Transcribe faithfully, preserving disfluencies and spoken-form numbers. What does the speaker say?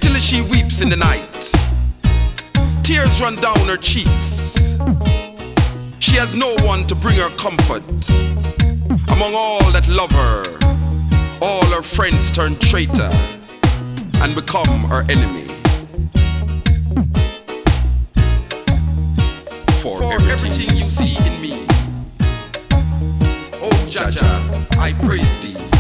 Till she weeps in the night, tears run down her cheeks. She has no one to bring her comfort. Among all that love her, all her friends turn traitor and become her enemy. For, For everything, everything you see in me, oh Jaja, I praise thee.